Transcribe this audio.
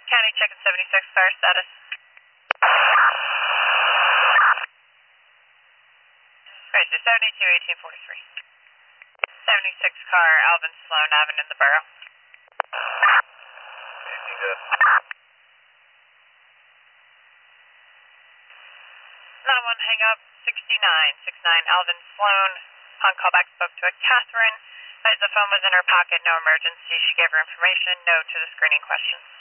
County checking 76 car status. Right, so 72 1843. 76 car, Alvin Sloan Avenue in the borough. Anything good? Not one hang up, 69 Alvin Sloan. On callback spoke to a Catherine. As the phone was in her pocket, no emergency. She gave her information, no to the screening questions.